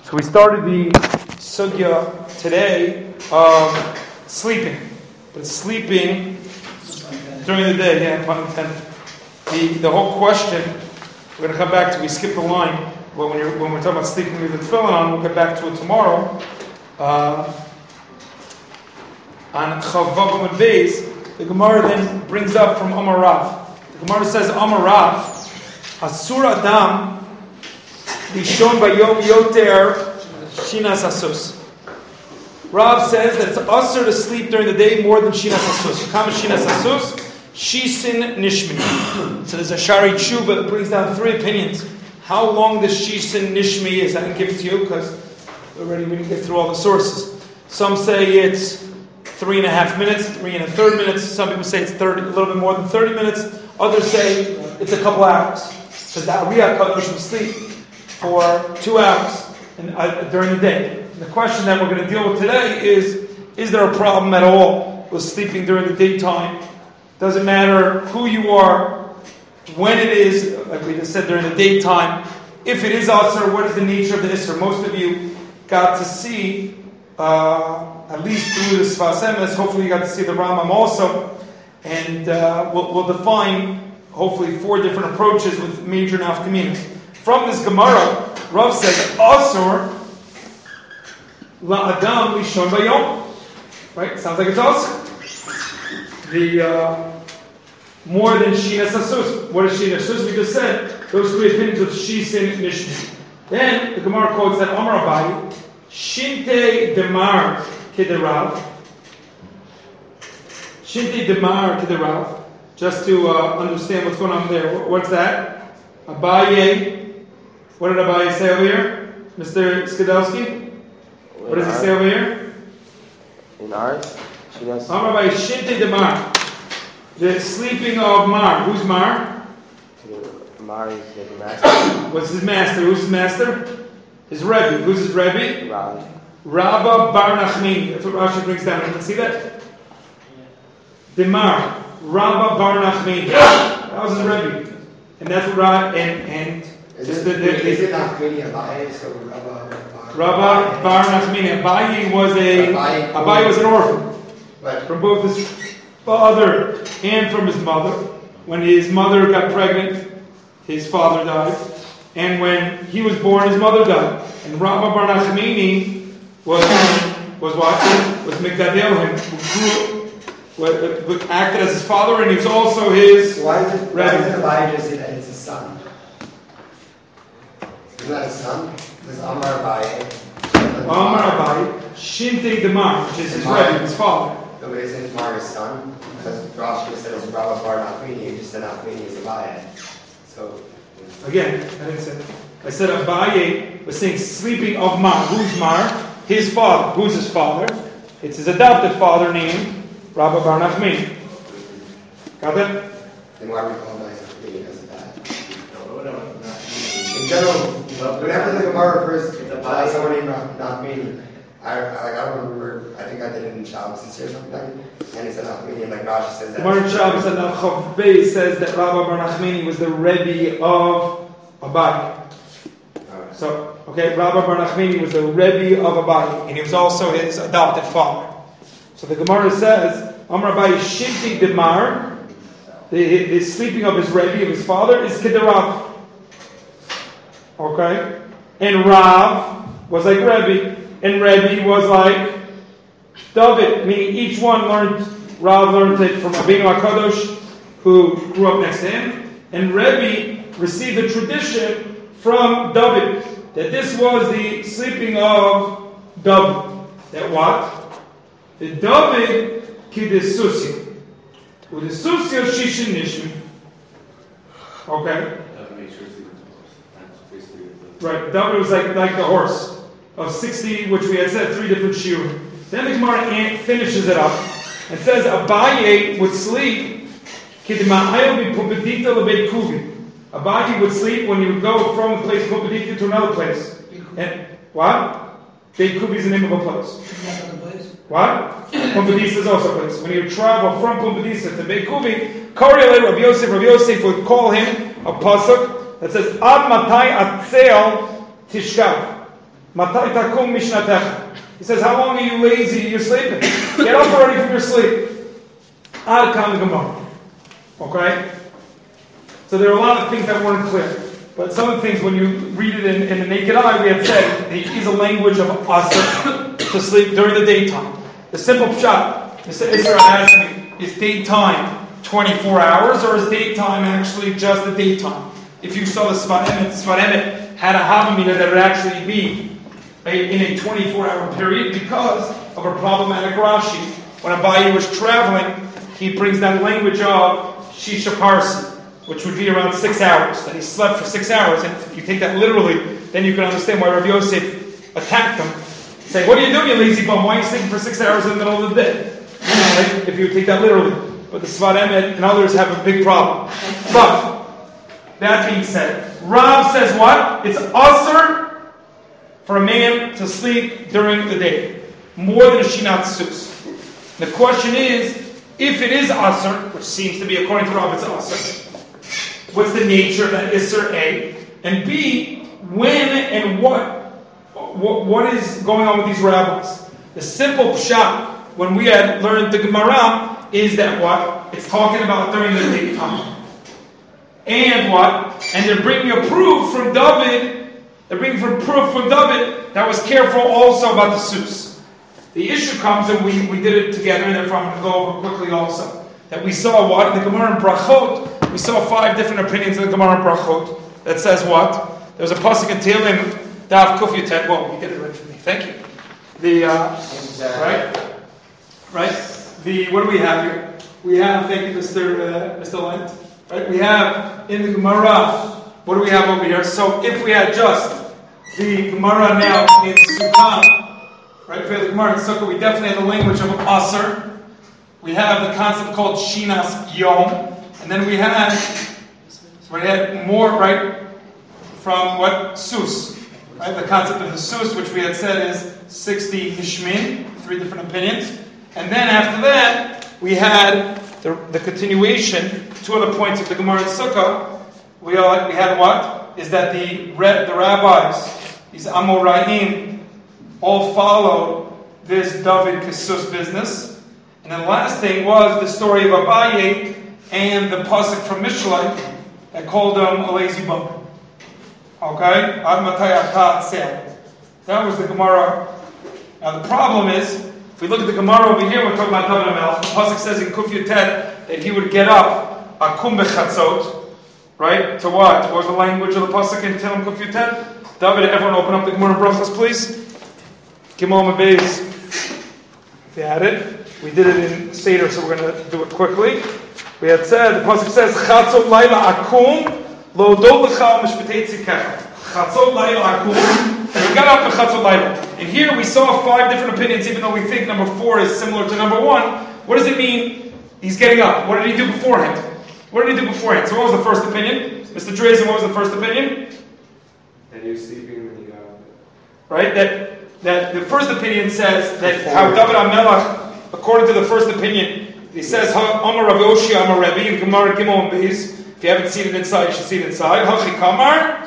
So we started the sugya today of sleeping. But sleeping during the day, yeah, pun intended. The whole question, we're going to come back to, we skipped the line, but when we're talking about sleeping with the tefillin on, we'll get back to it tomorrow. On Chavav and Beis, the Gemara then brings up from Amar Rav. The Gemara says, Amar Rav, Asur Adam, Lishon Bayom Yoter Shinas Asus. Rav says that it's asur to sleep during the day more than Shinas Asus. Kama Shinas Asus, Shisin Nishmi. So there's a Shari Tshuva that brings down three opinions. How long this Shisin Nishmi is, I didn't give it to you because already we didn't get through all the sources. Some say it's 3.5 minutes, 3 1/3 minutes. Some people say it's 30, a little bit more than 30 minutes. Others say it's a couple hours. Because the Ariyah Kadosh will sleep for 2 hours during the day. And the question that we're going to deal with today is there a problem at all with sleeping during the daytime? Doesn't matter who you are, when it is, like we just said, during the daytime. If it is asur, what is the nature of the isur? Most of you got to see, at least through the Sfas Emes, hopefully you got to see the Rambam also, and we'll define, hopefully, 4 different approaches with major nafkaminas. From this Gemara, Rav says, asur la'adam lishon bayom. Right? Sounds like it's asur. The more than Shinas Asus. What is Shinas Asus? We just said those 3 opinions of Shisin Nishmi. Then the Gemara quotes that Amar Abaye, Shinte Demar Kederav. Shinte Demar Kederav. Just to understand what's going on there. What's that? Abaye. What did Abaye say over here? Mr. Skidelsky? What does he say over here? In ours? Amar Abaye, Shinte Demar. The sleeping of Mar. Who's Mar? Mar is the master. What's his master? Who's his master? His Rebbe. Who's his Rebbe? Rav. Rabba Bar Nachmani. That's what Rashi brings down. You can see that? Demar. Rabba Bar Nachmani. That was his Rebbe. And that's what Rav and is it Nachmani Abaye? So Rabba Bar Nachmani. Abaye was an orphan. Right. From both his father and from his mother. When his mother got pregnant, his father died. And when he was born, his mother died. And Rabba Bar Nachmani was what? Was Mikdadel him, who acted as his father, and he was also his why is it Abaye just say that it's his son? Isn't that his son? This is Amar Abaye. Amar Abaye, Shinte Demar, which is his Rebbe, his father. Nobody said Mar is son, because Rashi said it's Rabba Bar Nachmani, you just said Nachmani is Abaye. So, again, I didn't say that. I said Abaye was saying sleeping of Mar. Who's Mar? His father. Who's his father? It's his adopted father named Rabba Bar Nachmani. Got that? Then why are we calling Nachmani because of that? In general, whenever the Gemara refers to someone named Nachmani, I don't remember, I think I did it in Shabbos this year or something, and it said Nachmani, and like Rashi says that. Gemara in Shabbos and Chav Beis says that Rabba Bar Nachmani was the Rebbe of Abaye. Right. So, okay, Rabba Bar Nachmani was the Rebbe of Abaye, and he was also his adopted father. So the Gemara says, Amar Abaye Shinti Demar, the sleeping of his Rebbe, of his father, is Kederav. Okay? And Rav was like Rebbe. And Rebbe was like David, meaning each one Rav learned it from Rabbeinu HaKadosh, who grew up next to him, and Rebbe received the tradition from David, that this was the sleeping of David. That what? The David Kidesusi. With the Susi of Shishin Nishmi. Okay? Right, David was like the horse of 60, which we had said 3 different shiurim. Then the Gemara finishes it up and says Abaye would sleep. Abaye would sleep when he would go from the place Pumbedita to another place. And what? Beit Kubi is the name of a place. What? Pumbedita is also a place. When he would travel from Pumbedita to Beit Kubi, Rabbi Yosef would call him a pasuk that says Ad Matai Atzel Tishkav. Matai takum mishnatecha. He says, how long are you lazy? You're sleeping. Get up already from your sleep. Ad kam Gemara. Okay? So there are a lot of things that weren't clear. But some of the things, when you read it in the naked eye, we had said, it is a language of asr to sleep during the daytime. The simple pshat, Mr. Israel asked me, is daytime 24 hours, or is daytime actually just the daytime? If you saw the Sfat Emet had a havamina that would actually be in a 24-hour period because of a problematic Rashi. When Abaye was traveling, he brings that language of Shisha Parsi, which would be around 6 hours, that he slept for 6 hours. And if you take that literally, then you can understand why Rabbi Yosef attacked him. Say, what are you doing, you lazy bum? Why are you sleeping for 6 hours in the middle of the day? Right? If you take that literally. But the Sfat Emet and others have a big problem. But, that being said, Rav says what? It's asr for a man to sleep during the day. More than a shinat sus. The question is, if it is asr, which seems to be, according to Rav, it's asr, what's the nature of that isser, A? And B, when and what is going on with these rabbis? The simple pshat, when we had learned the Gemara, is that what? It's talking about during the daytime. And what? And they're bringing a proof from David. They're bringing proof from David that was careful also about the sus. The issue comes, and we did it together, and therefore I'm going to go over quickly also, that we saw what? In the Gemara in Brachot, we saw 5 different opinions in the Gemara in Brachot that says what? There's a pasuk in Tehillim, Daf Kuf Yutet. Well, you did it right for me. Thank you. Right? What do we have here? We have, thank you, Mr. Lent. Right? We have in the Gemara, what do we have over here? So if we had just the Gemara now in Sukkah, right? If we had the Gemara in Sukkah, we definitely have the language of Asr. We have the concept called Shinas Yom. And then we had more, right, from what? Sus. Right? The concept of the Sus, which we had said is 60 Nishmin, 3 different opinions. And then after that, we had the continuation, 2 other points of the Gemara in Sukkah. We had what? Is that the rabbis, these Amoraim, all followed this David Kisus business. And then the last thing was the story of Abaye and the pasuk from Mishlei that called him a lazy bum. Okay? Ad matay ata atzeh. That was the Gemara. Now the problem is, if we look at the Gemara over here, we're talking about David HaMelech. The pasuk says in Kuf Yutet that he would get up akum bechatzot, right? To what? What was the language of the pasuk in Tehillim Kuf Yutet? David, everyone open up the Gemara Brachos, please. Gimel Beis. If you had it. We did it in Seder, so we're going to do it quickly. We had said, the pasuk says, Chatzot Laila Akum, Lo Do L'cha Mishpatei Tzikecha. Chatzot Laila Akum. We got up at Chatzot Laila. And here we saw 5 different opinions, even though we think number 4 is similar to number 1. What does it mean? He's getting up. What did he do beforehand? What did he do beforehand? So what was the first opinion? Mr. Drazen, what was the first opinion? That he was sleeping when he got up. Right? That the first opinion says that how David HaMelech, according to the first opinion, he says, Amar Rav Oshi, Amar Rabbi, in Gemara Gimel and Beis. If you haven't seen it inside, you should see it inside. Hachi Kamar,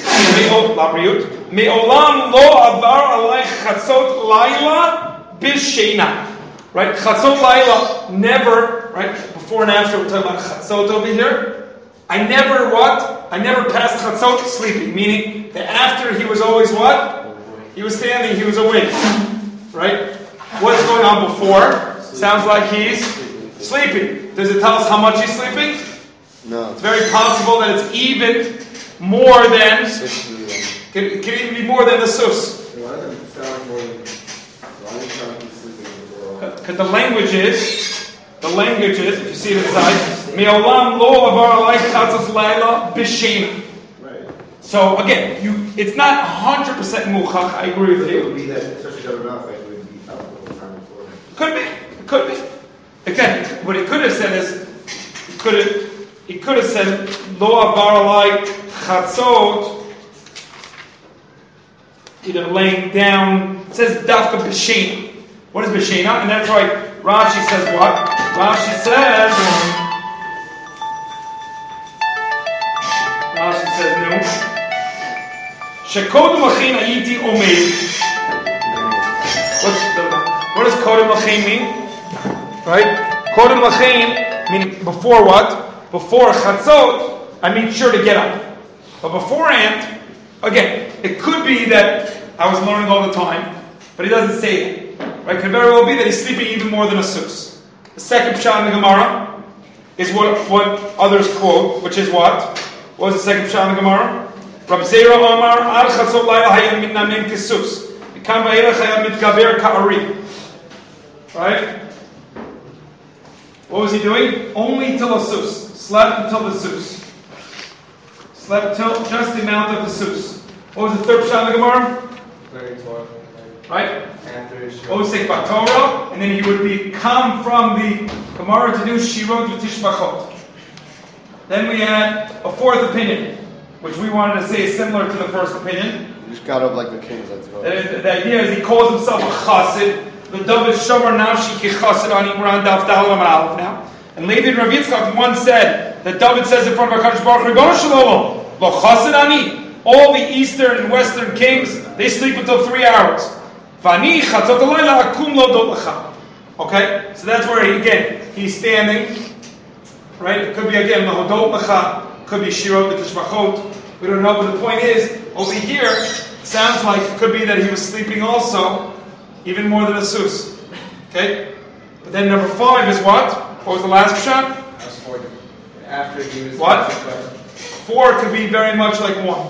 Me'olam lo avar alay chatzot laila b'sheina. Right? Chatzot laila, never, right? Before and after, we're talking about chatzot over here. I never passed chatzot sleeping. Meaning, that after he was always what? He was standing, he was awake. Right? What's going on before? Sounds like he's sleeping. Does it tell us how much he's sleeping? No. It's very possible that it's even more than, it can even be more than the sus. Why does it sound more than, why does it sound like he's sleeping? Because the language is, if you see it inside, Me'olam lo avar alay chatzos laila b'sheina. Right. So again, it's not 100% muchach, I agree with It would you. be that, especially the mouth, like, would be up the whole time before. Could be. Again, what he could have said is, he could have said, Lo avar alay chatzot, either laying down, it says dafka b'sheina. What is b'sheina? And that's why Rashi says what? Rashi says no. Shekodem lachem hayiti omeid. What does kodem lachem mean? Right? Kodem lachem meaning before what? Before chatzot, I made sure to get up. But beforehand, again, it could be that I was learning all the time, but he doesn't say it. Right? It could very well be that he's sleeping even more than a sus. The second pshat in the Gemara is what others quote, which is what? What was the second pshat in the Gemara? Rab Zera Omar, Al chatzot layla hayam mitnamen kesus. Mikam va'elach hayam mitgaber ka'ari. Right? What was he doing? Only till a sus. Slept until the sus. Slept till just the amount of the sus. What was the third pshat in the Gemara? Right? What was it? Torah, and then he would come from the Gemara to do Shirot v'Tishbachot. Then we had a fourth opinion, which we wanted to say is similar to the first opinion. You just got up like the kings, let's go. The idea is he calls himself a chassid. The David Shomer Nafshi ki chassid on Imran Daf Dalam Aleph now. And Levi Rav Yitzchak once said that David says in front of HaKadosh Baruch Hu, Ribono Shel Olam, lo chassid ani. All the eastern and western kings, they sleep until 3 hours. Vani chatzot halayla akum lo dot lecha. Okay, so that's where he's standing. Right? It could be again lahodot lecha, could be shirot v'tishbachot. We don't know, but the point is over here. It sounds like it could be that he was sleeping also, even more than a sus. Okay, but then number 5 is what? What was the last pshat? That's 4. After he was what? 4 could be very much like 1.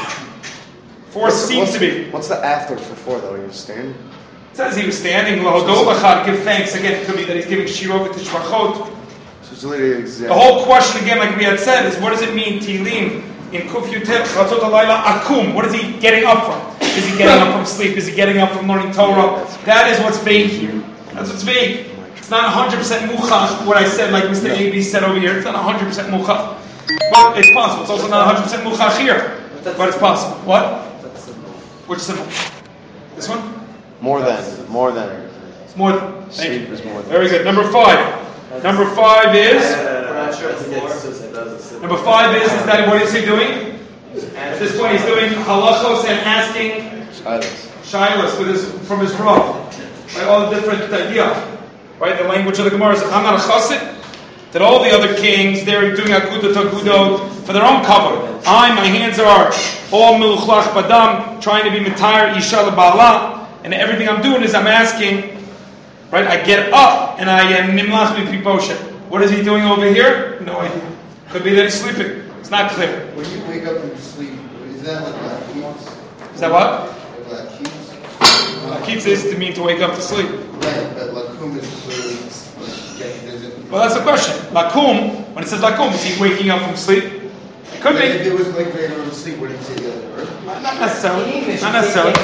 4 seems to be. What's the after for 4 though? He was standing? It says he was standing, lahodot lecha, to give thanks. Again, it could be that he's giving shirot v'tishbachot. So it's literally exactly. The whole question again, like we had said, is what does it mean, Tilim, in Kuf Yutet, chatzot halayla akum? What is he getting up from? Is he getting up from sleep? Is he getting up from learning Torah? That is what's vague here. That's what's vague. It's not 100% muchach, what I said, like Mr. A.B. said over here. It's not 100% muchach. But it's possible. It's also not 100% muchach here. But it's possible. What? Which symbol? This one? More than. It's more than. Thank you. Sleep is more than. Very good. Number 5. Number 5 is. We're not sure if it gets Number 5 is that what is he doing? At this point, he's doing halachos and asking shilas from his rav. Right, all the different idea. Right, the language of the Gemara is, I'm not a chassid. That all the other kings, they're doing akudot agudot for their own cover. My hands are all milchlach badam, trying to be mitayr isha leba'ala, and everything I'm doing is I'm asking. Right, I get up and I am nimlach mipiposhet. What is he doing over here? No idea. Could be that he's sleeping. It's not clear. When you wake up from sleep, is that like lakeets? Is that what? Like lakeets? Lakeets is to mean to wake up to sleep. Right, but lakum is literally like, Well, that's the question. Lakum, when it says lakum, is he waking up from sleep? It could be. If it was like regular sleep, what did you say the other word? Not necessarily. Not necessarily.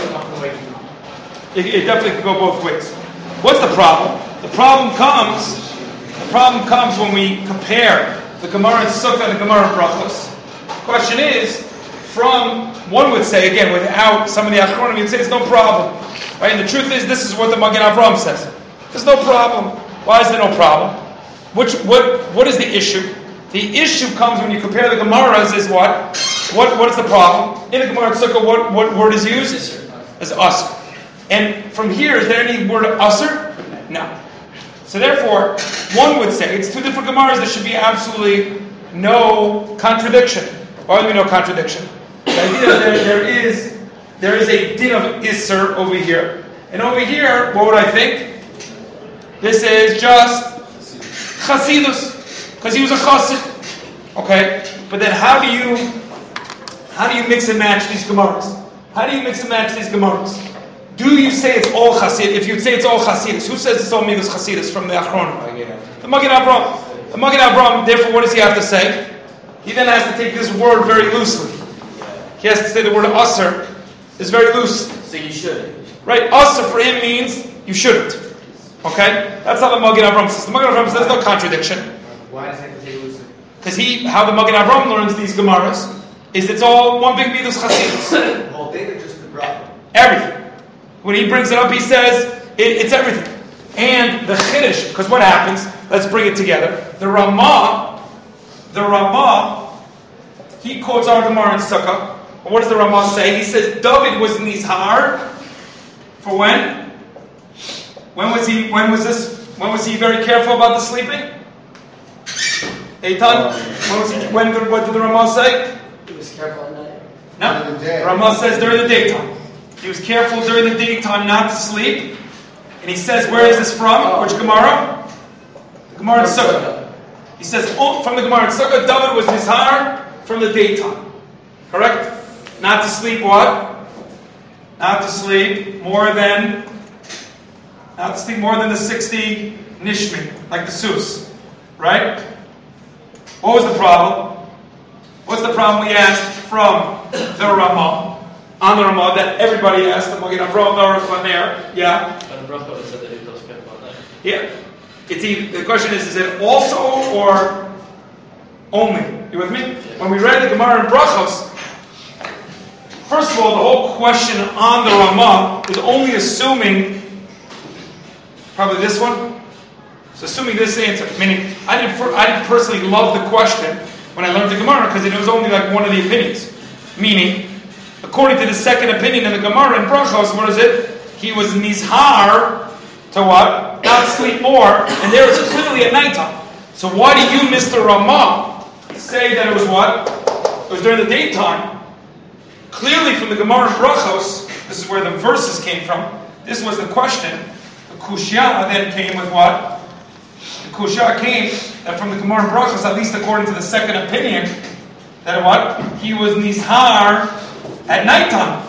It definitely could go both ways. What's the problem? The problem comes when we compare the Gemara in Sukkah and the Gemara in Brachos. The question is, one would say, again, without some of the Achronim, you'd say it's no problem. Right? And the truth is, this is what the Magen Avraham says. There's no problem. Why is there no problem? What is the issue? The issue comes when you compare the Gemaras is what? What is the problem? In the Gemara in Sukkah, what word is used? Is asr. And from here, is there any word asr? No. So therefore, one would say, it's 2 different Gemaras, there should be absolutely no contradiction. Why would there be no contradiction? The idea that there is a din of Isser over here. And over here, what would I think? This is just Chasidus. Because he was a Chassid. Okay? But then how do you mix and match these Gemaras? How do you mix and match these Gemaras? Do you say it's all Chassid? If you'd say it's all Chasidus, who says it's all Midas Chasidus from the Achronim? The Magen Avraham. The Magen Avraham, therefore, what does he have to say? He then has to take this word very loosely. He has to say the word Asr is very loose. So you should. Right? Asr for him means you shouldn't. Okay? That's how the Magen Avraham says. The Magen Avraham says there's no contradiction. Why does he have to take it loosely? Because how the Magen Avraham learns these Gemaras is it's all one big Midas Chasidus. The whole thing or just the problem? Everything. When he brings it up, he says it's everything. And the Chiddush, because what happens? Let's bring it together. The Ramah, he quotes our Gemara in Sukkah, But what does the Ramah say? He says David was nizhar for when? When was he very careful about the sleeping? Eitan? What did the Ramah say? He was careful at night. No. During the day. Ramah says during the daytime. He was careful during the daytime not to sleep. And he says, where is this from? Which Gemara? The Gemara in Sukkah. He says, from the Gemara in Sukkah, David was nizhar from the daytime. Correct? Not to sleep what? Not to sleep more than the 60 nishmin, like the sus. Right? What was the problem? What's the problem we asked from the Ramah? On the Ramah that everybody asked, the Magen Avraham, the Aruch LaNer. Yeah? Yeah. The question is it also or only? You with me? When we read the Gemara in Brachos, first of all, the whole question on the Ramah is only assuming probably this one. So assuming this answer, meaning I didn't personally love the question when I learned the Gemara because it was only like one of the opinions. Meaning, according to the second opinion in the Gemara in Brachos, what is it? He was nizhar to what? Not sleep more, and there it's clearly at nighttime. So why do you, Mr. Ramah, say that it was what? It was during the daytime. Clearly from the Gemara in Brachos, this is where the verses came from. This was the question. The Kushya then came with what? The Kushya came that from the Gemara in Brachos, at least according to the second opinion, that what? He was nizhar at nighttime.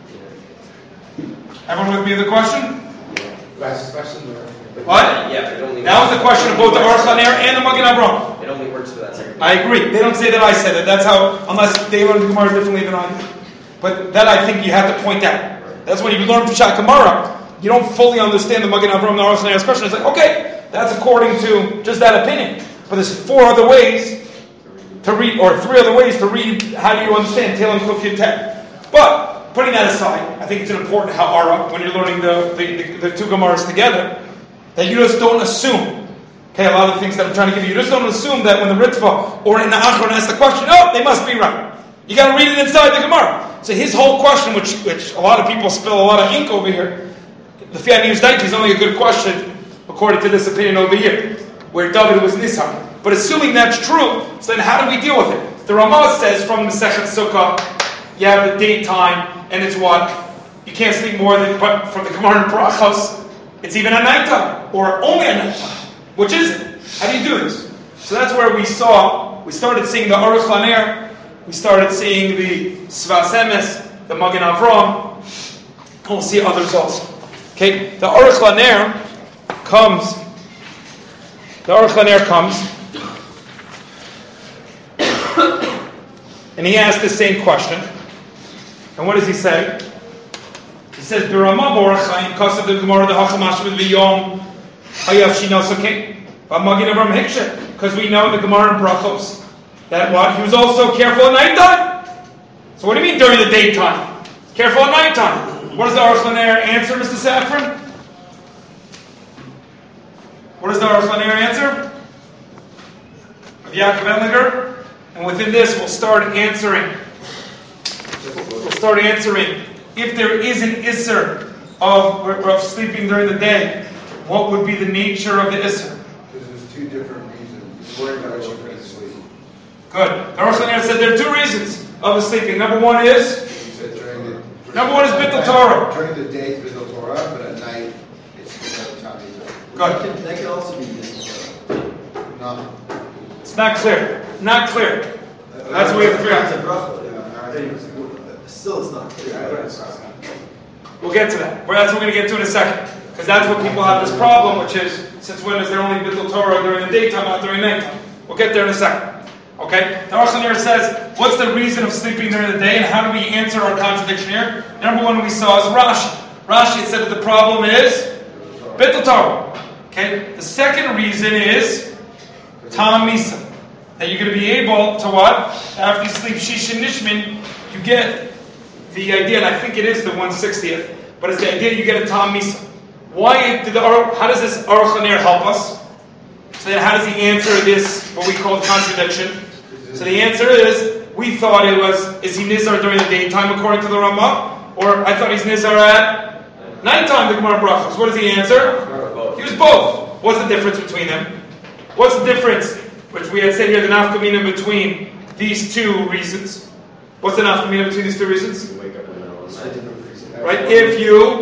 Everyone with me in the question? Last question. What? Yeah, it only That was the question of both the Aruch LaNer and the Magen Avraham. It only works for that second. I agree. They don't say that I said it. That's how, unless they learn the Gemara differently than I do. But that I think you have to point out. That's when you learn Peshat Gemara, you don't fully understand the Magen Avraham and the Aruch LaNer's question. It's like, okay, that's according to just that opinion. But there's 4 other ways to read, or 3 other ways to read. How do you understand Tehillim Kuf Yud Tet? But putting that aside, I think it's important how when you're learning the 2 Gemaras together, that you just don't assume. Okay, a lot of the things that I'm trying to give you just don't assume that when the Ritva or in the Achron asks the question, oh, they must be right. You got to read it inside the Gemara. So his whole question, which a lot of people spill a lot of ink over here, the Fiat News Daiki is only a good question according to this opinion over here, where David was nizhar. But assuming that's true, so then how do we deal with it? The Ramah says from the Masechet Sukkah, you have the daytime, and it's what? You can't sleep more than, but from the Gemara in Brachos, it's even at nighttime, or only at nighttime. Which is it? How do you do this? So that's where we started seeing the Aruch LaNer, we started seeing the Sfas Emes, the Magen Avraham, and we'll see others also. Okay, the Aruch LaNer comes, and he asked the same question. And what does he say? He says, "B'Ramah Borachayim Kasav the Gemara the Hachamash with V'Yom Hayav Shinosakim V'Magin Avram Hikshet." Because we know in the Gemara in Brachos that what he was also careful at nighttime. So what do you mean during the daytime? Careful at nighttime. What does the Aruch LaNer answer, Mr. Safran? What does the Aruch LaNer answer? Of Yaakov Ellinger? And within this, we'll start answering. If there is an Isser of sleeping during the day, what would be the nature of the Isser? Because there's 2 different reasons. He's worried about you couldn't sleep. Good. The Aruch LaNer said there are 2 reasons of the sleeping. Number 1 is? He said Number 1 is Bittul Torah. During the day it's Bittul Torah, but at night it's time. Good. That can also be No. It's not clear. Not clear. That's what we have to figure out. Still, it's not clear. We'll get to that. Well, that's what we're going to get to in a second. Because that's what people have this problem, which is, since when is there only Bittul Torah during the daytime, not during nighttime? We'll get there in a second. Okay? The Aruch LaNer says, what's the reason of sleeping during the day, and how do we answer our contradiction here? Number 1 we saw is Rashi. Rashi said that the problem is Bittul Torah. Okay? The second reason is Tam Misa. That you're going to be able to what? After you sleep Shish and Nishmin, you get the idea, and I think it is the 160th, but it's the idea you get a Tam Misa. How does this Aruch LaNer help us? So then how does he answer this, what we call contradiction? So the answer is we thought it was, is he nizar during the daytime according to the Ramah? Or I thought he's nizar at nighttime, the Gemara Brachos. What is the answer? He was both. What's the difference between them? What's the difference, which we had said here, the nafkamina between these two reasons? What's the nafkamina between these two reasons? You wake up in the middle of the night. Right? If you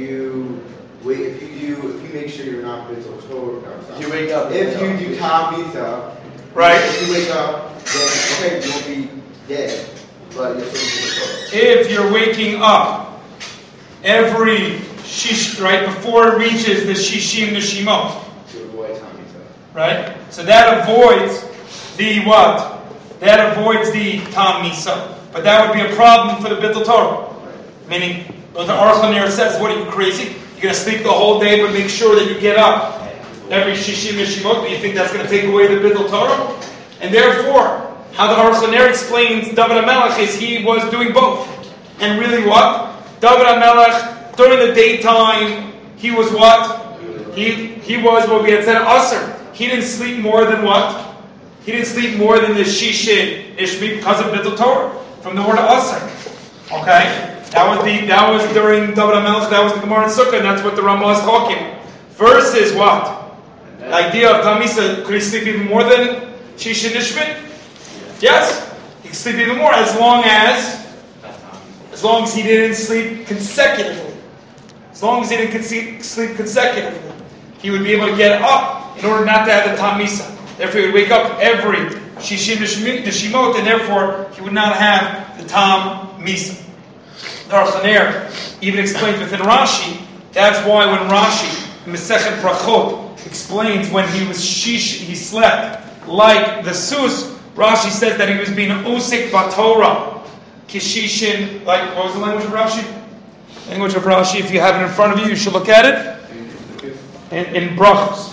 make sure you're not mental total. You wake up. If you do Tom Misa, right? If you wake up, then okay, you won't be dead, but you're still if you're waking up every shish, right, before it reaches the shishim neshimot, to avoid Tom Misa. right? So that avoids the what? That avoids the Tom Misa. But that would be a problem for the Bittul Torah. Meaning, the Aruch LaNer says, what are you, crazy? You're going to sleep the whole day, but make sure that you get up every shishim neshimot. Do you think that's going to take away the Bittul Torah? And therefore, how the Aruch LaNer explains David HaMelech is he was doing both. And really what? David HaMelech, during the daytime, he was what? He was what we had said, Asr. He didn't sleep more than what? He didn't sleep more than the Shishin Ishmi because of Bittul Torah. From the word Asr. Okay? That was during David HaMelech, that was the Gemara in Sukkah, and that's what the Ramah is talking about. Versus what? The idea of Tamisa, could he sleep even more than Shishin Ishmi? Yes, he could sleep even more as long as he didn't sleep consecutively. As long as he didn't sleep consecutively, he would be able to get up in order not to have the Tamisa. Therefore, he would wake up every Shishim Neshimot, and therefore he would not have the Tam Misa. The Aruch LaNer even explains within Rashi. That's why when Rashi in Masechet Brachot explains when he slept like the sus. Rashi says that he was being usik batorah, kishishin. Like, what was the language of Rashi? Language of Rashi. If you have it in front of you, you should look at it. In Brachos,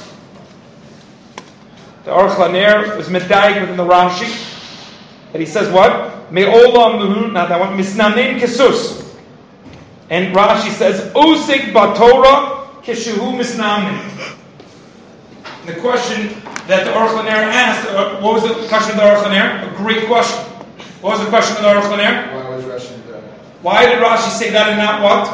the Aruch LaNer was medayik within the Rashi, and he says what? Me'olam, not that one. Misnanim kesus. And Rashi says usik batorah kishuhu misnanim. The question that the Aruch LaNer asked, what was the question of the Aruch LaNer? A great question. What was the question of the Aruch LaNer? Why was Rashi there? Why did Rashi say that and not what?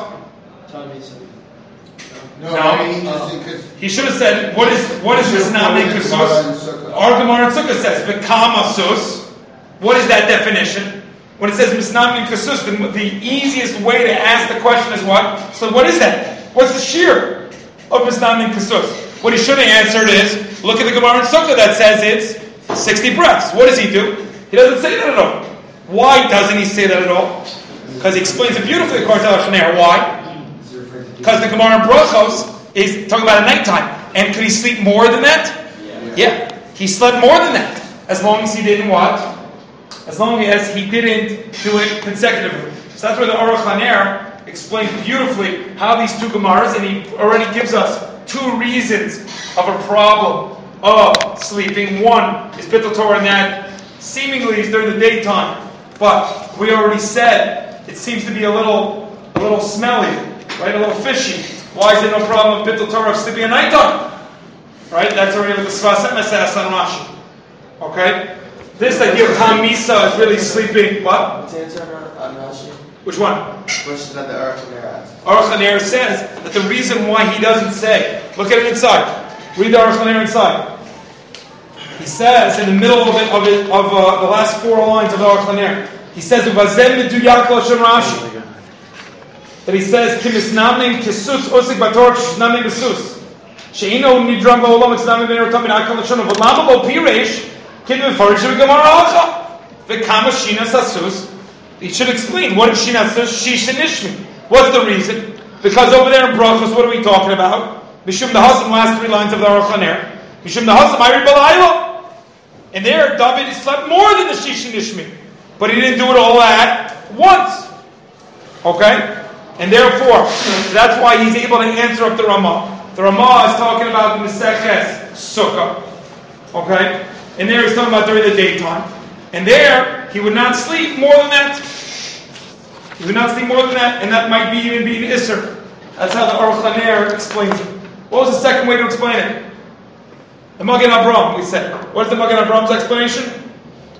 He should have said, what is this Namin Kusus? Our Gemara in Sukkah says, V'kama sus. What is that definition? When it says Misnamin Kusus, the easiest way to ask the question is what? So what is that? What's the shear of Misnamin Kusus? What he should have answered is, look at the Gemara in Sukkah that says it's 60 breaths. What does he do? He doesn't say that at all. Why doesn't he say that at all? Because he explains it beautifully according to Aruch LaNer. Why? Because the Gemara in Brachos is talking about at nighttime. And could he sleep more than that? Yeah. He slept more than that. As long as he didn't what? As long as he didn't do it consecutively. So that's where the Aruch LaNer explains beautifully how these two Gemaras, and he already gives us two reasons of a problem of sleeping. One is Bittul Torah, and that seemingly is during the daytime. But we already said it seems to be a little smelly, right? A little fishy. Why is there no problem with Bittul Torah of sleeping at nighttime? Right? That's already what the Sfas Emes asked on Rashi. Okay? This idea of Tam Misa is really sleeping. What? What's the answer on Rashi? Which one? Question that the Aruch LaNer asked. Aruch LaNer says that the reason why he doesn't say, look at it inside. Read the Aruch LaNer inside. He says in the middle of the last four lines of the Aruch LaNer, he says that he says Kimisnamin Kisus Osik Bator Kisnamin Kisus. Sheino Nidram Ba'olam Kisnamin Benerotam Akal Lashon V'Lama Bo Piresh Kidmin Farish V'Gamar Alcha V'Kama Shina Sasus. He should explain what is Shina Sasus Shishin Ishmi. What's the reason? Because over there in Brachos, what are we talking about? Mishum Dahasam, last three lines of the Aruch LaNer. Mishum Dahasam Ayri Balayla. And there, David slept more than the Shishin Ishmi, but he didn't do it all at once. Okay. And therefore, that's why he's able to answer up the Ramah. The Ramah is talking about the Maseches Sukkah. Okay? And there he's talking about during the daytime. And there, he would not sleep more than that. He would not sleep more than that, and that might be even be an Isser. That's how the Aruch LaNer explains it. What was the second way to explain it? The Magen Avraham, we said. What's the Magen Abraham's explanation?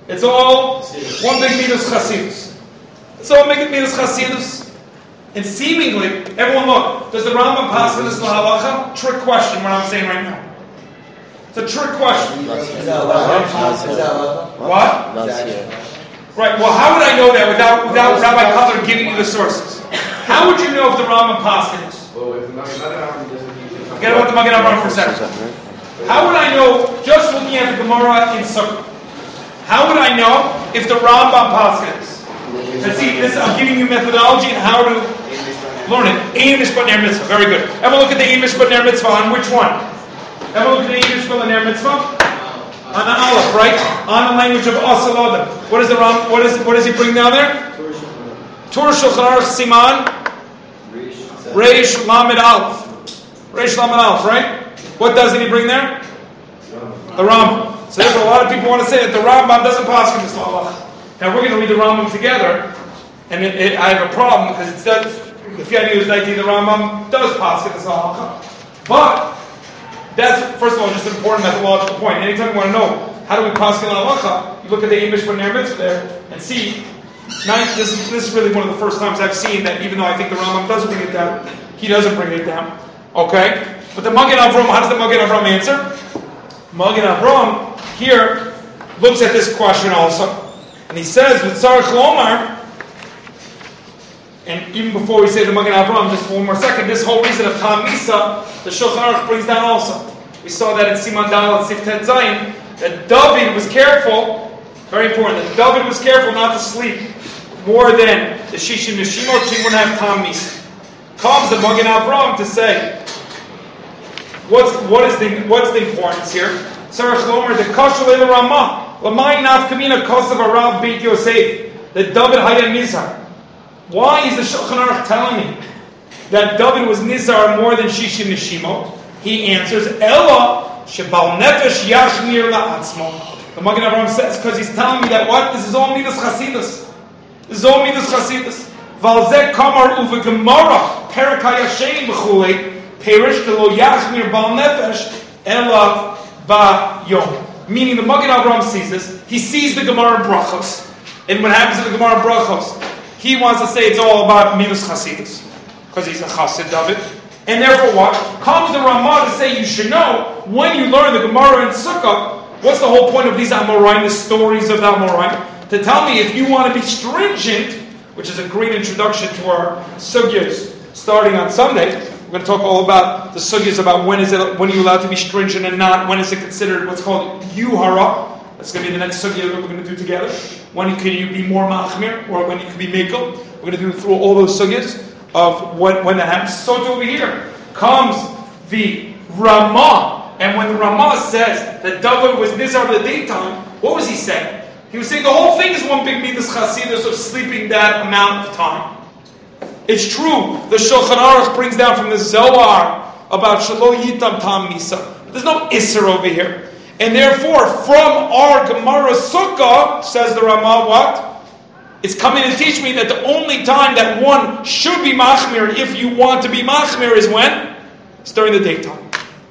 It's all one big midas chasidus. It's all big midas chasidus. And seemingly, everyone look, does the Rambam pass this lahalacha? Trick question, what I'm saying right now. It's a trick question. Is that halacha? What? Right, well, how would I know that without Rabbi Cutler giving you the sources? How would you know if the Rambam passed this? Well, if the Magen Avraham doesn't teach it, Forget about the Magen Avraham for a second. How would I know, just looking at the Gemara in Sukkot, how would I know if the Rambam passed this? And see, I'm giving you methodology and how to learn it. Ein Mishpat Ner Mitzvah, very good. Everyone look at the Ein Mishpat Ner Mitzvah on which one? Everyone look at the Ein Mishpat Ner Mitzvah? On the Aleph, right? On the language of Asal Adam. What does he bring down there? Tur Shulchan Aruch Siman Reish Lamed Aleph. Reish Lamed Aleph, right? What doesn't he bring there? The Rambam. So therefore a lot of people want to say that the Rambam doesn't pass in this halacha. Now we're going to read the Rambam together, and I have a problem because it says the Fiani Uzdayki, the Rambam does pass in this halacha. But that's, first of all, just an important methodological point. Anytime you want to know how do we pass in halacha, you look at the Ein Mishpat Ner Mitzvah there and see. This is really one of the first times I've seen that, even though I think the Rambam does bring it down, he doesn't bring it down. Okay, but the Magen Avraham, how does the Magen Avraham answer? Magen Avraham here looks at this question also. And he says, with Tzarech Lomar, and even before we say the Magen Avraham, just for one more second, this whole reason of Tam Misa, the Shulchan Aruch brings down also. We saw that in Siman Dal and Siftet Zayin, that David was careful, very important, that David was careful not to sleep more than the Shishim Neshimot, so he wouldn't have Tam Misa. Comes the Magen Avraham to say, what's the importance here? Tzarech Lomar, the Kashal El Ramah. Why is the Shulchan Aruch telling me that David was Nizar more than Shishim Neshimot? He answers, Ella shebal nefesh yashmir la'atzmo. The Magen Avraham says, because he's telling me that what? This is all Midas Chasidus. This is all Midas Chasidus. Valzek kamar uve gemara perak hayashem b'chulei perish kelo yashmir bal nefesh ella ba yom. Meaning the Magen Avraham sees this. He sees the Gemara in Brachos. And what happens in the Gemara in Brachos? He wants to say it's all about Midas Chasidus. Because he's a Chassid David. And therefore what? Comes the Ramah to say you should know, when you learn the Gemara in Sukkah, what's the whole point of these Amoraim, the stories of the Amoraim? To tell me if you want to be stringent, which is a great introduction to our sugyas starting on Sunday. We're going to talk all about the sugyas about when are you allowed to be stringent and not, when is it considered what's called yuhara. That's going to be the next sugya that we're going to do together. When can you be more machmir, or when you can be mekel. We're going to do through all those sugyas of when that happens. So to over here comes the Ramah, and when the Ramah says that David was nizar the daytime, what was he saying? He was saying the whole thing is one big midas chasidus of sleeping that amount of time. It's true, the Shulchan Aruch brings down from the Zohar about Shelo Yitam Tam Misa. There's no Isser over here. And therefore, from our Gemara Sukkah, says the Ramah, what? It's coming to teach me that the only time that one should be machmir, if you want to be machmir, is when? It's during the daytime.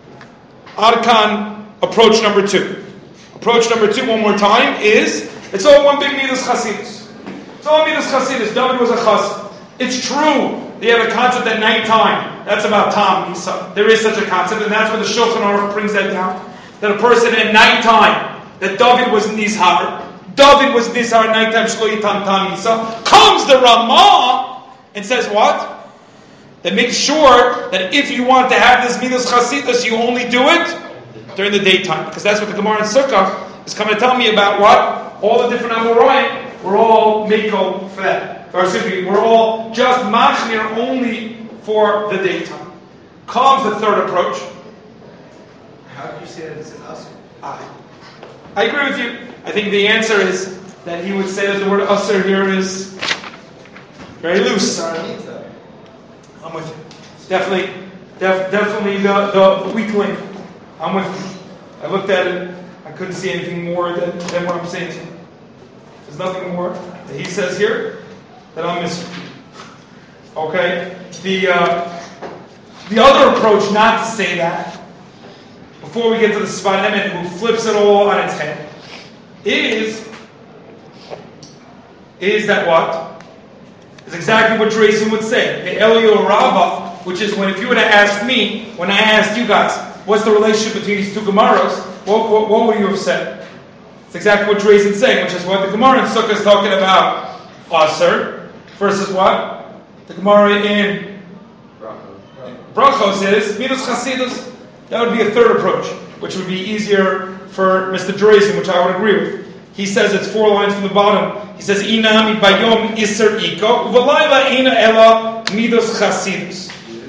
Arkan, approach number 2. Approach number 2, one more time, is, it's all one big Midas Chasidus. It's all Midas Chasidus. David was a Chassid. It's true. They have a concept at nighttime. That's about Tam Misa. There is such a concept, and that's where the Shulchan Aruch brings that down. That a person at nighttime, that David was Nizhar. David was Nizhar at nighttime, Shlo Yitam Tam Misa. Comes the Ramah and says what? That makes sure that if you want to have this Midas Chasidus, you only do it during the daytime. Because that's what the Gemara in Sukkah is coming to tell me about what? All the different Amoraim, we're all Meiko for that. Or excuse me, we're all just machmir only for the daytime. Comes the third approach. How do you say that it's an usher? I agree with you. I think the answer is that he would say that the word usher here is very loose. I'm with you. Definitely the weak link. I'm with you. I looked at it. I couldn't see anything more than what I'm saying to you. There's nothing more that he says here that I'm missing. Okay? The other approach not to say that, before we get to the Sfat Emet, who flips it all on its head, is is that what? It's exactly what Drayson would say. The Elio Rabba, which is when if you would have asked me, when I asked you guys, what's the relationship between these two Gemaras, what would you have said? It's exactly what Drayson's saying, which is what the Gemara in Sukkah is talking about Aser versus what? The Gemara in Brachos is Midas Chasidus. That would be a third approach, which would be easier for Mr. Drayson, which I would agree with. He says it's 4 lines from the bottom. He says, Inami bayom iser iko, uvalayla ina ela midos chasidus.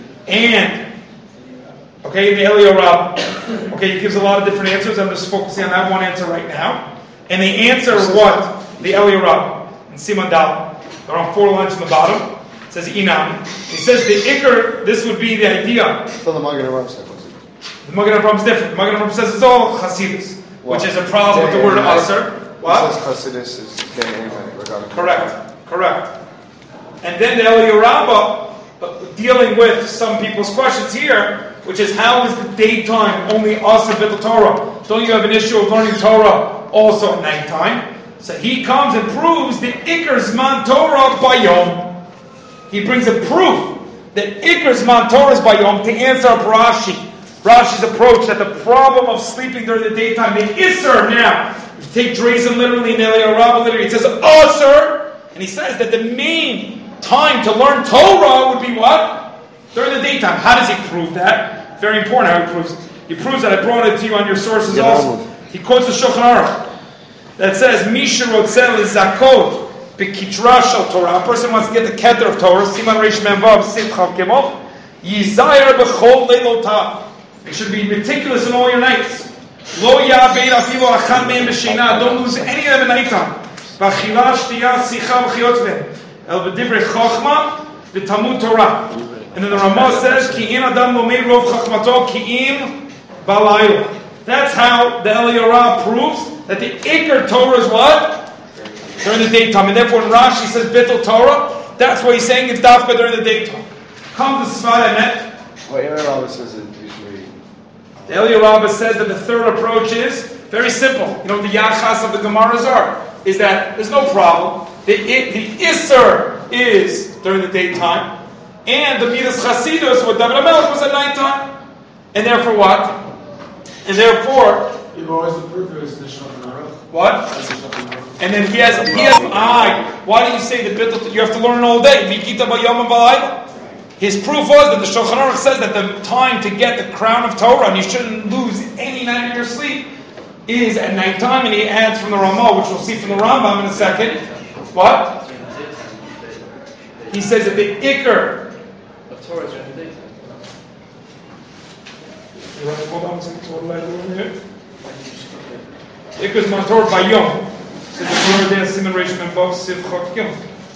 And, okay, the Elio Rab, okay, he gives a lot of different answers. I'm just focusing on that one answer right now. And the answer is what? The Elio Rab and Siman Dal. They're on 4 lines from the bottom. It says Inami. He says the Iker, this would be the idea. So the Magen Avraham said. The Magen Avraham is different. The Magen Avraham says it's all Chasidus, which is a problem with the word Aser. What? Chasidus is getting anyway regarding. Correct. And then the Elio Rabba, dealing with some people's questions here, which is how is the daytime only Aser B'Tel Torah? Don't you have an issue of learning Torah also at nighttime? So he comes and proves the Iker Zman Torah Bayom. He brings a proof that Iker Zman Torah is Bayom to answer up Rashi. Rashi's approach that the problem of sleeping during the daytime, the Isser now, you take Drayson literally and Elio Rabba literally, it says Aser, and he says that the main time to learn Torah would be what? During the daytime. How does he prove that? Very important how he proves it. He proves that I brought it to you on your sources also. He quotes the Shulchan Aruch that says, Misha Rotzel is Zakot B'Kitra Shel Torah. A person wants to get the Keter of Torah, Siman Reish Mem Vav Sim Chav Gimel, Yizayir B'Chol Leilotav. You should be meticulous in all your nights. Lo ya'abed afilu achad me'em b'sheina. Don't lose any of them at nighttime. B'achila shtiyah sicha v'chiyot v'hem. El b'divrei chochma v'talmud Torah. And then the Ramah says, Ki in adam lomed rov chachmato ki im balayla. That's how the Elio Rab proves that the Iker Torah is what? During the daytime. And therefore when Rashi says B'Tel Torah, that's what he's saying it's dafka during the daytime. Come to Sfat Emet. Well, Elio Rabba says it usually. The Elio Rabba says that the third approach is very simple. You know, the Yachas of the Gemaras are, is that there's no problem. The Isser is during the daytime, and the Midas Chasidus, what David HaMelech was at nighttime. And therefore what? And therefore... You've always the proof is the Shulchan Aruch. What? And then he has why do you say that you have to learn all day? Vikita Bayom and Balayla. His proof was that the Shulchan Aruch says that the time to get the crown of Torah, and you shouldn't lose any night of your sleep, is at nighttime. And he adds from the Ramah, which we'll see from the Rambam in a second. What? He says that the Iker of Torah is during the daytime. Hold on a second. What did I do over here? Iker is Torah by Yom. Says the Torah there, Siman Reish Mem Vav Siv Chok Yom.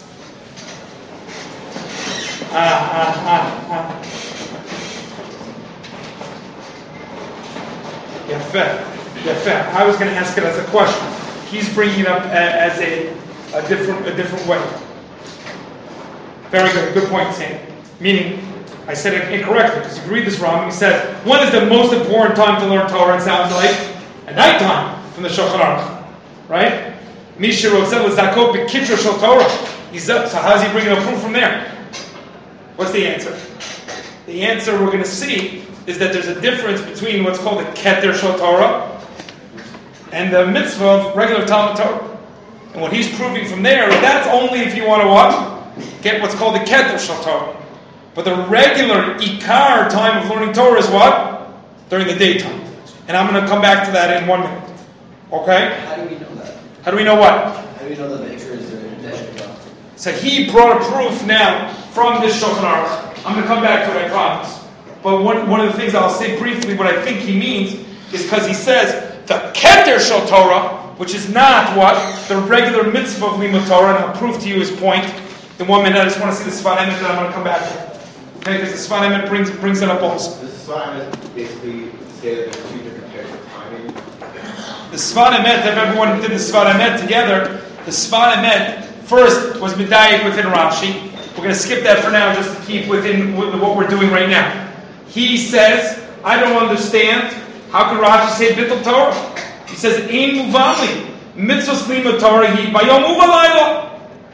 Yeah, I was going to ask it as a question. He's bringing it up as a different way. Very good point, Sam. Meaning, I said it incorrectly because you read this wrong. He says, when is the most important time to learn Torah? It sounds like at nighttime from the Shulchan Aruch, right? Misha Rotzel is Zakot B'Kitra Shel Torah. So how does he bring a proof from there? What's the answer? The answer we're going to see is that there's a difference between what's called the Keter Shel Torah and the mitzvah of regular Talmud Torah. And what he's proving from there is that's only if you want to what? Get what's called the Keter Shel Torah. But the regular Ikar time of learning Torah is what? During the daytime. And I'm going to come back to that in 1 minute. Okay? How do we know that? How do we know what? How do we know that the Iker is during the day? So he brought a proof now from this Shulchan Aruch. I'm going to come back to it, I promise. But one of the things I'll say briefly, what I think he means, is because he says the Keter Shel Torah, which is not what? The regular mitzvah of Limud Torah, and I'll prove to you his point in 1 minute. I just want to see the Sfat Emet, and I'm going to come back to it. Okay, because the Sfat Emet brings it up also. The Sfat Emet basically say that there's 2 different pairs of timing. The Sfat Emet, if everyone did the Sfat Emet together, the Sfat Emet first was Medayik within Rashi. We're going to skip that for now just to keep within what we're doing right now. He says, I don't understand. How can Rashi say B'Tel Torah? He says, Ein Muvali. Mitzvahs Limud Torah Hi Bayom Uvalayla.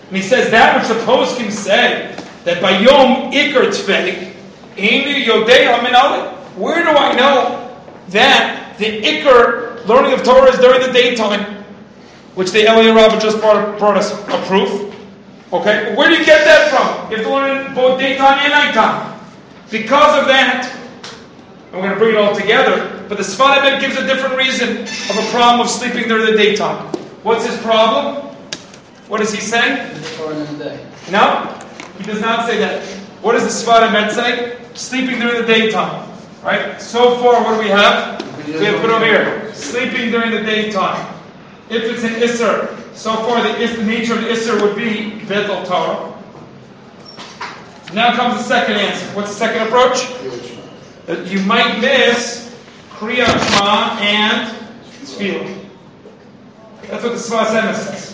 And he says that which the poskim say that by Yom Iker Tfei, Einu Yodei HaMinale. Where do I know that the Iker learning of Torah is during the daytime, which the Eliyah Rabbah just brought us a proof? Okay, where do you get that from? You have to learn both daytime and nighttime. Because of that, I'm going to bring it all together. But the Sfat Emet gives a different reason of a problem of sleeping during the daytime. What's his problem? What does he say? No, he does not say that. What does the Sfat Emet say? Sleeping during the daytime. Right? So far, what do we have? We have put over here. Sleeping during the daytime. If it's an Isser, so far the nature of the Isser would be Betel Torah. Now comes the second answer. What's the second approach? You might miss Kriyat Shema and Tefillah. That's what the Sfas Emes says.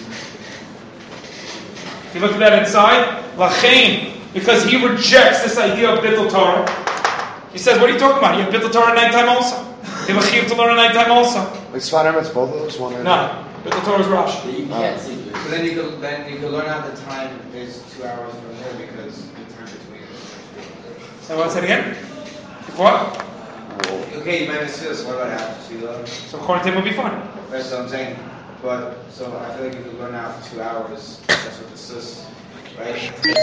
If you look at that inside, Lachain, because he rejects this idea of Betel Torah. He says, what are you talking about? You have Betel Torah at nighttime also. You have a chiyuv to learn at nighttime also. Like Sfat Emet's both of those? One or No. Betel Torah is Rashi. You can't see it. So then you could learn out the time is 2 hours from there because the time between. So what's that again? What? Okay, you might miss this. What about after Tefillah? So according to him, it would be fine. That's what I'm saying. But so I feel like you could learn out for 2 hours. That's what this is, right?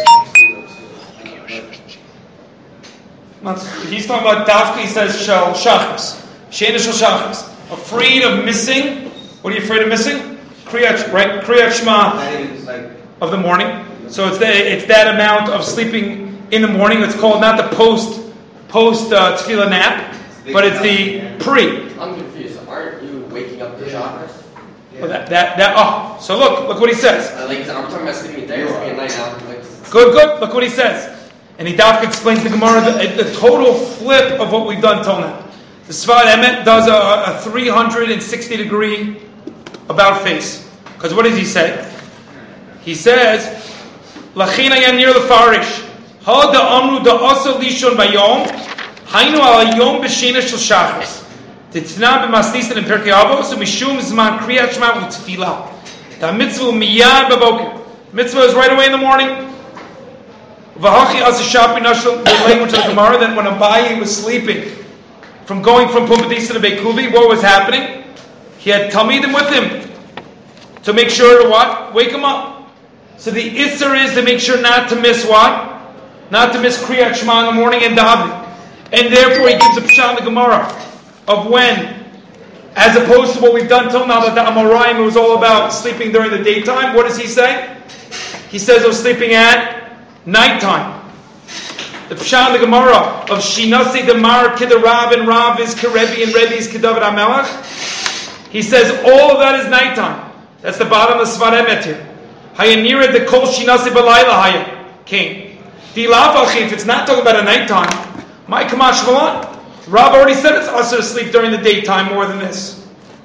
He's talking about Dafka. He says Shel Shachris, Shena Shel Shachris. Afraid of missing. What are you afraid of missing? Kriyat, right? Kriyat Shema of the morning. So it's that amount of sleeping in the morning. It's called not the post tefillah nap, but it's the pre. I'm confused. Aren't you waking up the chakras? Yeah. So look what he says. I'm talking about sleeping at day or sleeping at night now. Good. Look what he says. And he explains the Gemara the total flip of what we've done till now. The Sfat Emet does a 360 degree about face. Because what does he say? He says, Lachina yanir lefarish. Ha da amru da asa lishon bayom. Hainu ala yom b'shina shel shachris. Titna b'masnisin in Perkei Avos. Mishum zman kriyat shema u'tfilah. Da mitzvah miyad b'boker. Mitzvah is right away in the morning. V'hachi as shapi nashal. The language of the Gemara that when Abaye was sleeping, from going from Pumbedisa to Beit Kuvi, what was happening? He had Talmidim with him to make sure to what? Wake him up. So the Isser is to make sure not to miss what? Not to miss Kriyat Shema in the morning and davening. And therefore he gives a pshat in the Gemara of when, as opposed to what we've done till now, that the Amoraim was all about sleeping during the daytime. What does he say? He says of sleeping at nighttime. The pshat in the Gemara of Shinasi Demar Kidarab and Rav is Kerebi and Rebbe is Kedavid HaMelech. He says all of that is nighttime. That's the bottom of the Sfat Emet here. Hayanira the Kol Shinasi Balayla Haya came. If it's not talking about a nighttime, my Kamash Malan. Rav already said it's us to sleep during the daytime more than this.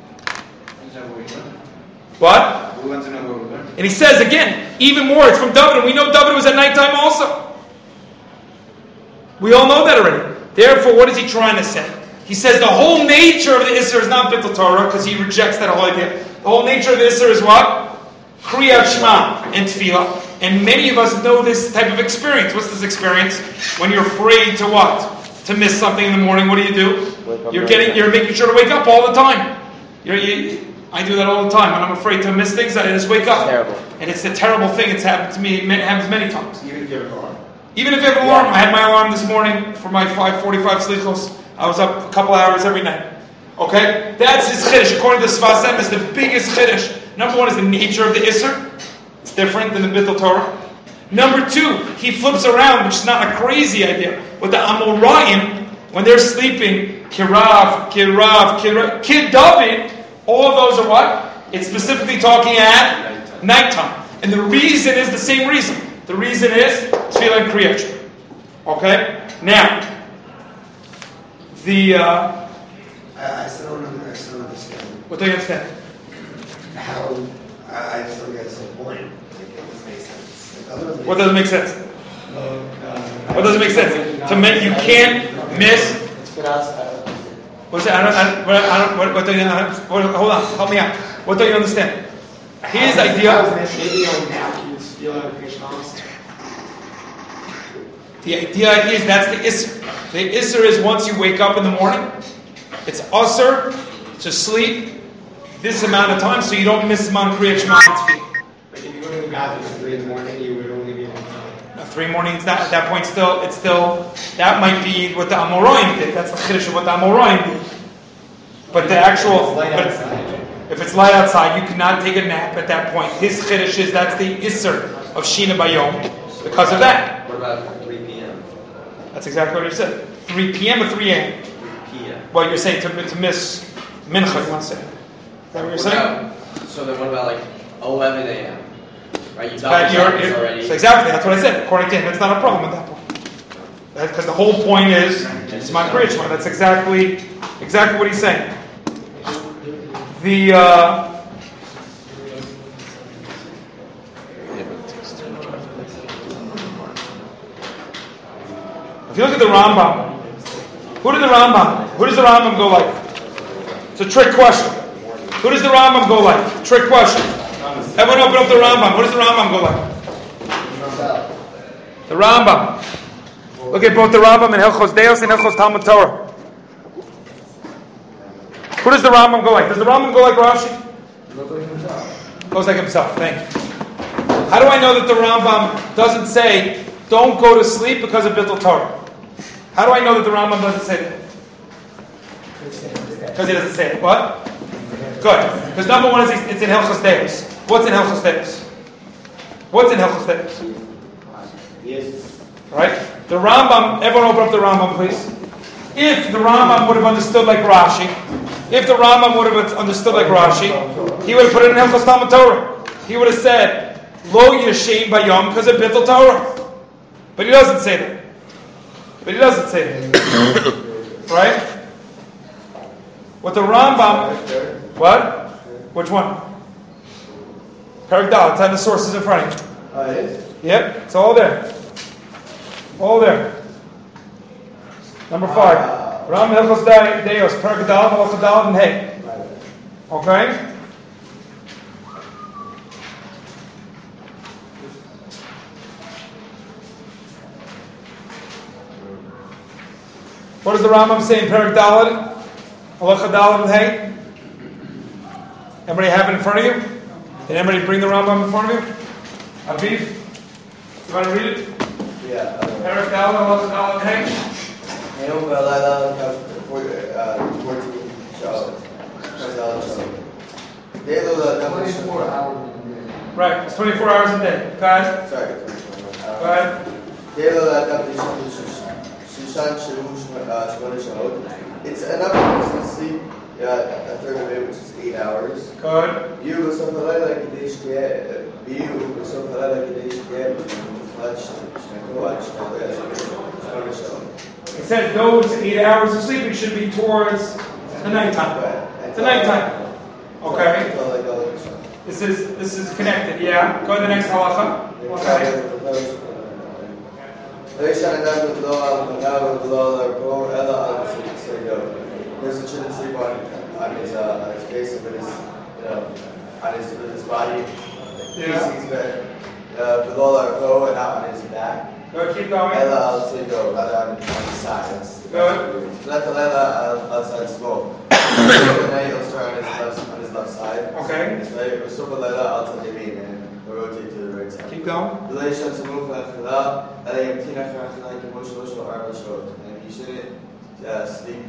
What? We want to know where we learned. And he says again, even more, it's from David, and we know David was at nighttime also. We all know that already. Therefore, what is he trying to say? He says the whole nature of the Isser is not Betel Torah, because he rejects that whole idea. The whole nature of the Isser is what? Kriyat Shema and Tefillah. And many of us know this type of experience. What's this experience? When you're afraid to what? To miss something in the morning, what do? You're making sure to wake up all the time. I do that all the time. When I'm afraid to miss things, I just wake up. Terrible. And it's a terrible thing. It's happened to me. It happens many times. Even if you have an alarm. Even if I have an alarm. I had my alarm this morning for my 5:45 sleepless. I was up a couple hours every night. Okay? That's his chiddush. According to Sfas Emes, the biggest chiddush. Number one is the nature of the Isser. It's different than the Betel Torah. Number two, he flips around, which is not a crazy idea. With the Amoraim, when they're sleeping, Kirav, Kid David, all of those are what? It's specifically talking at nighttime. And the reason is the same reason. The reason is Tefillah and Kriyat Shema. Okay? Now, I still don't understand. what do you understand? How, I just don't get to the point. Like, it doesn't make sense. What doesn't make sense? What doesn't make sense? You can't miss. What's that? What do you? Hold on, help me out. What do you understand? His idea. Maybe on nap you still have Kriyash Malas? The idea is that's the Isser. The Isser is once you wake up in the morning, it's Usser to sleep this amount of time so you don't miss the amount of Kriyat Shema Tzvi. Like if you go to the bathroom at 3 in the morning, you would only be able to. 3 mornings, at that point it's still, that might be what the Amoraim did. That's the Chiddush of what the Amoraim did. But the actual, if it's light outside, you cannot take a nap at that point. His Chiddush is that's the Isser of Shina Bayom because of that. What about 3 p.m.? That's exactly what he said. 3 p.m. or 3 a.m.? 3 p.m. Well, you're saying to miss Mincha, you want to say. Is that what you're saying? So then what about like 11 a.m.? Right, you That got your already. so exactly, that's what I said. According to him, it's not a problem at that point. Because the whole point is, it's my Kriyat Shema. That's exactly what he's saying. The if you look at the Rambam, who does the Rambam go like? It's a trick question. Who does the Rambam go like? Trick question. Everyone open up the Rambam. Who does the Rambam go like? The Rambam. Look at both the Rambam and Hilchos Deos and Hilchos Talmud Torah. Who does the Rambam go like? Does the Rambam go like Rashi? Goes like himself. Thank you. How do I know that the Rambam doesn't say don't go to sleep because of Bittul Torah? How do I know that the Rambam doesn't say that? Because he doesn't say it. What? Good. Because number one is it's in Hilchos Deos. What's in Hilchos Deos? What's in Hilchos Deos? Yes. Right? The Rambam, everyone open up the Rambam, please. If the Rambam would have understood like Rashi, he would have put it in Hilchos Talmud Torah. He would have said, Lo Yashem Bayom because of Bittul Torah. But he doesn't say that. Right? What the Rambam, what? Which one? Perek Dal, it's on the sources in front of you. Oh, it is? Yep, it's all there. All there. Number 5. Ram Hilchos Deos, Perek Dal, Halacha Dal, and Hey. Okay? What does the Rambam say in Perek Daled? Halacha Dal, and Hey? Everybody have it in front of you? Did anybody bring the Rambam in front of you? Aviv? You want to read it? Yeah. Perek Daled, Halacha Dal, and Hey? Hayom v'alayla 14 Shalom. 24 hours. Right, it's 24 hours a day. Go ahead. Sorry. Go ahead. It's enough to sleep a third of it, which is 8 hours. Good. It says those 8 hours of sleeping should be towards the nighttime. It's the nighttime. Okay. This is connected. Yeah. Go to the next halacha. Okay. Person shouldn't sleep on his face and on his body. Yeah. Below our toe and not on his back. Go. Keep going. Ella rather on his side. Good. Let the Lela outside smoke. The night he'll start on his left side. Okay. His right, so the Lela outside the main and he'll rotate to the right side. Keep going. Relation to move after that, and you shouldn't sleep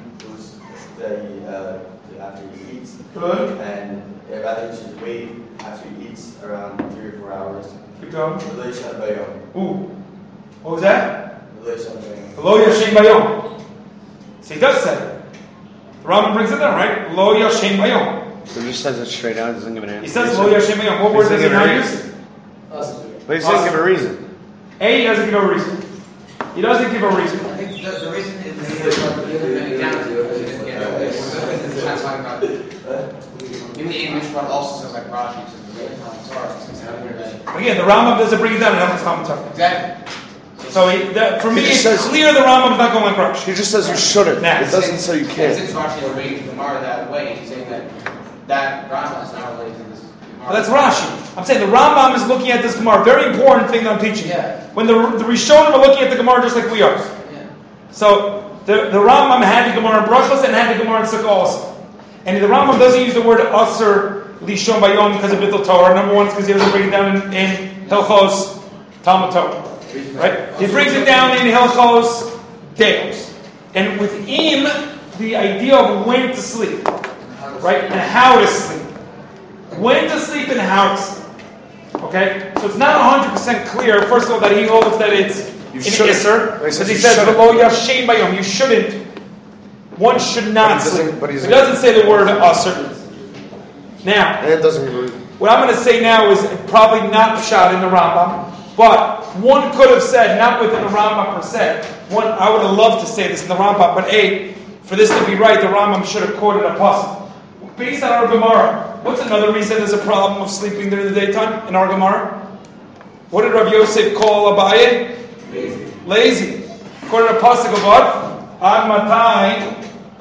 after he eats. Good. And rather you should wait after he eats around 3 or 4 hours. Keep going. Relation bayom. Ooh. What was that? Relation bayom. Lo Yashem Bayom. So he does say it. The Rambam brings it down, right? Lo Yashem Bayom. So he just says it straight out, doesn't give an answer. He says Lo Yashem Bayom. What word does he not use? But he doesn't give a reason. A, he doesn't give a reason. He doesn't give a reason. I think the reason is he didn't get that's why God. In the English part also says like Rashi says the way Again, the Rambam doesn't bring it down in Hilchos Talmud Torah. Exactly. So for me, it's clear the Rambam's not going like Rashi. He just says you shouldn't. Next. It doesn't say you can't. Since Rashi is reading the Gemara that way, he's saying that Rambam is not related to this Well, that's Rashi. I'm saying the Rambam is looking at this Gemara. Very important thing that I'm teaching. Yeah. When the Rishonim are looking at the Gemara just like we are. Yeah. So the Rambam had the Gemara in Brachos and had the Gemara in Sukkah also. And the Rambam doesn't use the word Aser Lishon Bayom because of Bittul Torah. Number one is because he doesn't bring it down in Hilchos Talmud Torah. Right? He brings it down in Hilchos Deos. And within the idea of when to sleep. Right? And how to sleep. When to sleep and how to sleep. Okay? So it's not 100% clear, first of all, that he holds that it's You an shouldn't. Isser. But he says Because he you says, shouldn't. V'lo yashen bayom. You shouldn't. One should not But he doesn't- sleep. but he's- It doesn't say the word Aser. Now, And it doesn't. what I'm going to say now is probably not shot in the Rambam, but one could have said, not within the Rambam per se. One, I would have loved to say this in the Rambam, but for this to be right, the Rambam should have quoted a pasuk. Based on our Gemara, what's another reason there's a problem of sleeping during the daytime in our Gemara? What did Rav Yosef call Abaye? Lazy. According to pasuk of what? Ad matai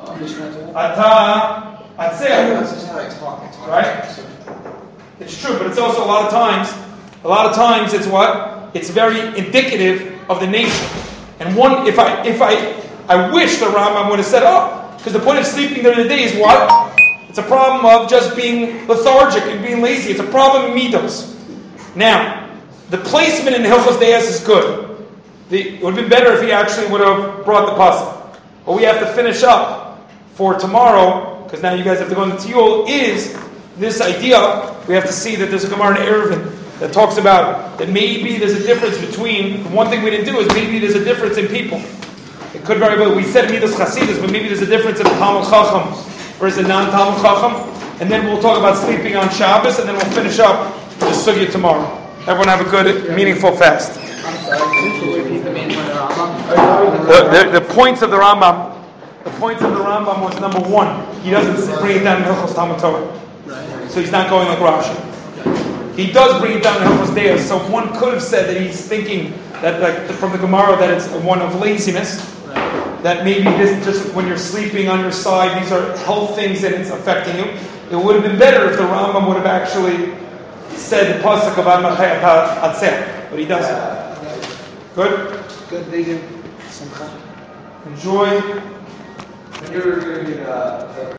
ata atzeh. That's just how I talk. Right? It's true, but it's also a lot of times it's what? It's very indicative of the nature. And one, if I wish the Rambam would have said, because the point of sleeping during the day is what? It's a problem of just being lethargic and being lazy. It's a problem in midos. Now, the placement in Hilchos Deos is good. It would have been better if he actually would have brought the pasuk. What we have to finish up for tomorrow, because now you guys have to go into Tiyul, is this idea. We have to see that there's a Gemara in Eruvin that talks about that maybe there's a difference between, one thing we didn't do is maybe there's a difference in people. It could very well, we said Midas Chasidus, but maybe there's a difference in a Talmud Chacham versus a non-Talmud Chacham. And then we'll talk about sleeping on Shabbos, and then we'll finish up the Sugya tomorrow. Everyone have a good, meaningful fast. I'm sorry, can you repeat the main point of the Rambam? The points of the Rambam, was number one, he doesn't bring it down in Hilchos Talmud Torah. So he's not going like Rashi. He does bring it down in Hilchos Deos. So one could have said that he's thinking that, like from the Gemara, that it's one of laziness. That maybe this just when you're sleeping on your side, these are health things and it's affecting you. It would have been better if the Rambam would have actually said the pasuk of Ad Matai Ata Atzeh, but he doesn't. Good? Good, thank you. Enjoy. You're going to get